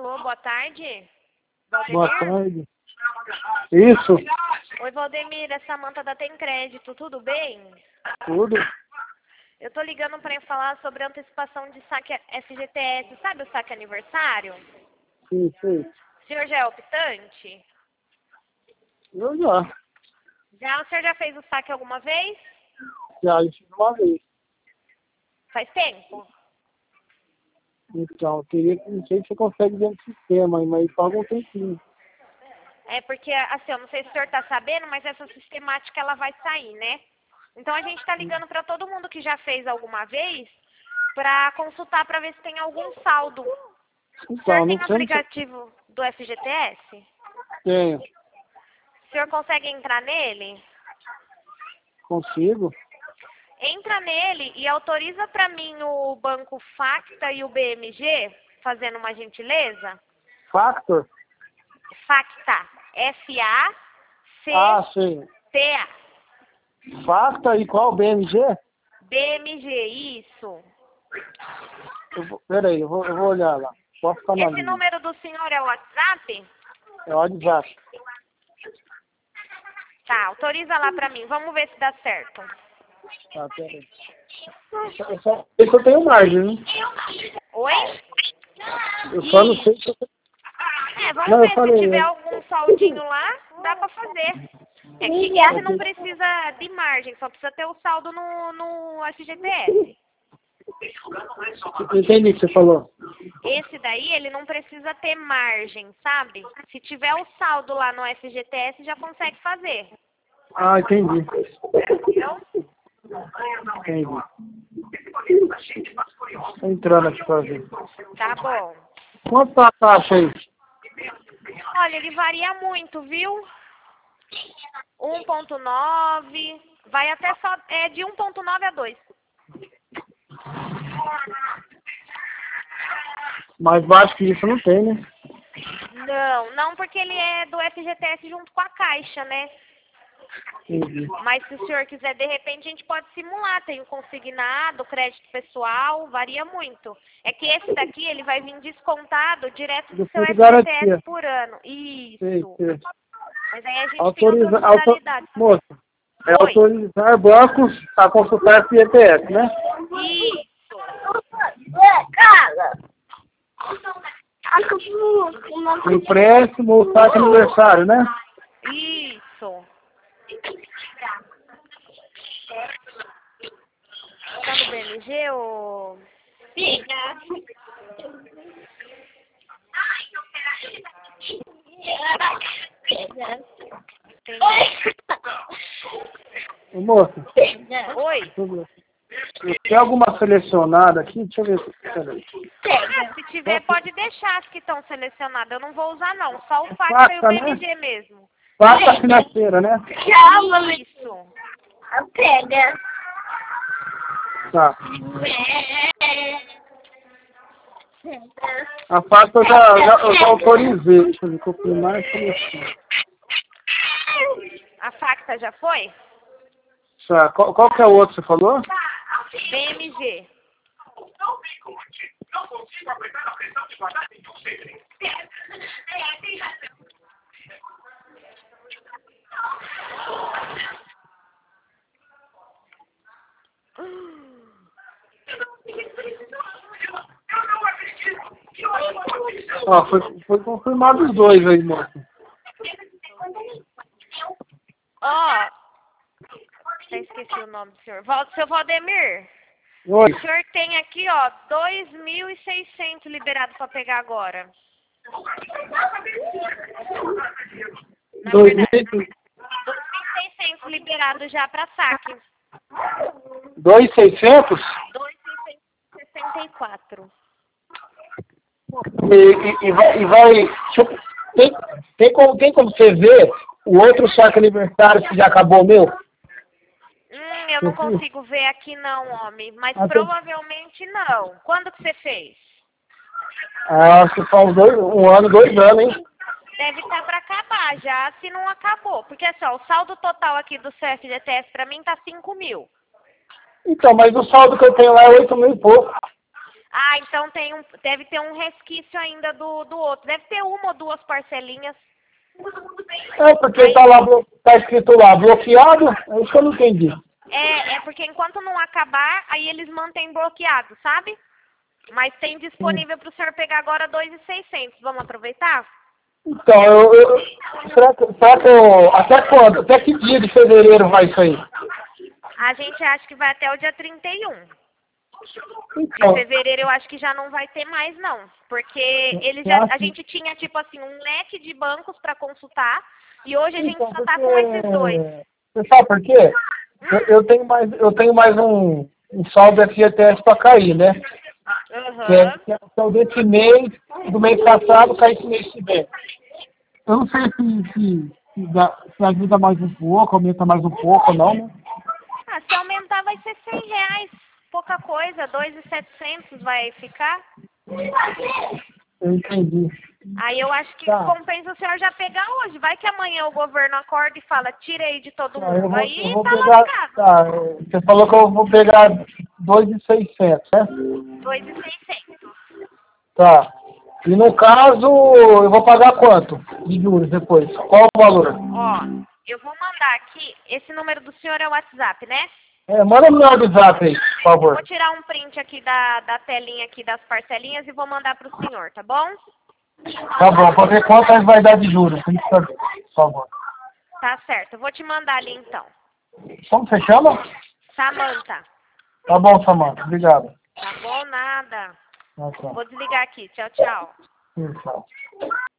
Alô, boa tarde. Boa tarde. Isso, Oi, Valdemir, é Samanta da Tem Crédito, tudo bem? tudo. Eu tô ligando para falar sobre a antecipação de saque FGTS, sabe o saque aniversário? Sim, sim. O senhor já é optante? Eu já. Já, o senhor já fez o saque alguma vez? Já, isso de uma vez. Faz tempo? Então, eu queria que, não sei se você consegue ver no sistema, mas paga um tempinho. É porque, assim, eu não sei se o senhor tá sabendo, mas essa sistemática ela vai sair, né? Então a gente tá ligando para todo mundo que já fez alguma vez para consultar para ver se tem algum saldo. O senhor Então, tem não o sei se aplicativo do FGTS? tenho. O senhor consegue entrar nele? Consigo? Entra nele e autoriza para mim o Banco Facta e o BMG, fazendo uma gentileza. Factor? Facta, Ah, F-A-C-T-A. sim. Facta e qual? BMG? BMG, isso. Peraí, eu vou olhar lá. Posso ficar na Esse linha. número do senhor é o WhatsApp? É o WhatsApp. Tá, autoriza lá para mim. Vamos ver se dá certo. Tá, peraí. Eu só sei que eu tenho margem, né? Oi? Eu só não sei se eu tenho... Vamos Não, eu ver se falei, tiver né? algum saldinho lá, dá para fazer. É que esse não precisa de margem, só precisa ter o saldo no FGTS. Entendi o que você falou. Esse daí, ele não precisa ter margem, sabe? Se tiver o saldo lá no FGTS, já consegue fazer. Ah, entendi. Entendeu? Entendi. Tô entrando aqui pra ver. Tá bom. Quanto tá a taxa aí? Olha, ele varia muito, viu? 1.9, vai até só de 1.9 a 2. Mais baixo que isso não tem, né? Não porque ele é do FGTS junto com a Caixa, né? Entendi. Mas se o senhor quiser, de repente, a gente pode simular. Tem o consignado, crédito pessoal, varia muito. É que esse daqui, ele vai vir descontado direto do seu Depois de FGTS garantia. por ano. Sei, Isso. sei. Mas aí a gente tem outras Autoriza, modalidades. moça, é Oi. autorizar bancos a consultar FGTS, né? Isso. Empréstimo ou saque aniversário, né? Isso. Tá no BMG ou... Ô, moça, Oi. deixa eu ver. Tem alguma selecionada aqui? Deixa eu ver. Peraí. Se tiver, pode deixar as que estão selecionadas. Eu não vou usar, não. Só o Facta e o Facta, né? BMG mesmo. Facta financeira, né? Isso. Pega. Tá. A Facta eu já autorizei. Deixa eu ver, confirmar e selecionar. A Facta já foi? Tá. Qual que é o outro que você falou? BMG. Ó, foi confirmado os dois aí, moça. Ó, até esqueci o nome do senhor. Seu Valdemir, Oi. o senhor tem aqui, ó, 2.600 liberado para pegar agora. Na verdade, 2.600 liberado já para saque. 2.600? 2.664. E vai. Tem como você ver o outro saque aniversário que já acabou o meu? Eu não consigo ver aqui não, homem. Mas Ah, provavelmente não. Quando que você fez? Acho que faz 1 ano, 2 anos, hein? Deve estar para acabar já, se não acabou. Porque assim, ó, o saldo total aqui do CFGTS para mim tá 5.000. Então, mas o saldo que eu tenho lá é 8 mil e pouco. Ah, então deve ter um resquício ainda do outro. Deve ter uma ou duas parcelinhas. É, porque tá escrito lá, bloqueado, é isso que eu não entendi. É porque enquanto não acabar, aí eles mantêm bloqueado, sabe? Mas tem disponível para o senhor pegar agora 2.600. Vamos aproveitar? Então, será que até quando? Até que dia de fevereiro vai isso aí? A gente acha que vai até o dia 31. De Então, fevereiro eu acho que já não vai ter mais, não. Porque a gente tinha, tipo assim, um leque de bancos para consultar. E hoje a gente então, só tá com esses dois. você sabe por quê? Eu tenho mais um saldo FGTS para cair, né? Aham. Que é o desse mês, do mês passado, cai esse mês que vem. Eu não sei se ajuda mais um pouco, aumenta mais um pouco ou não, né? Ah, se aumentar vai ser R$100. Pouca coisa, 2.700 vai ficar. Eu entendi. Aí eu acho que Tá. compensa o senhor já pegar hoje. Vai que amanhã o governo acorda e fala, tirei de todo Tá, eu mundo. vou, Aí eu vou tá pegar. lascado. Tá, você falou que eu vou pegar 2.600, né? 2.600. Tá. E no caso, eu vou pagar quanto de juros depois? Qual o valor? Ó, eu vou mandar aqui. Esse número do senhor é o WhatsApp, né? Manda no meu WhatsApp aí, por favor. Vou tirar um print aqui da telinha aqui das parcelinhas e vou mandar pro senhor, tá bom? Tá bom, pra ver quanto aí vai dar de juros. Tem que saber, por favor. Tá certo, eu vou te mandar ali então. Como você chama? Samanta. Tá bom, Samanta. Obrigado. Tá bom? Nada. Tchau, tchau. Vou desligar aqui. Tchau, tchau. Tchau.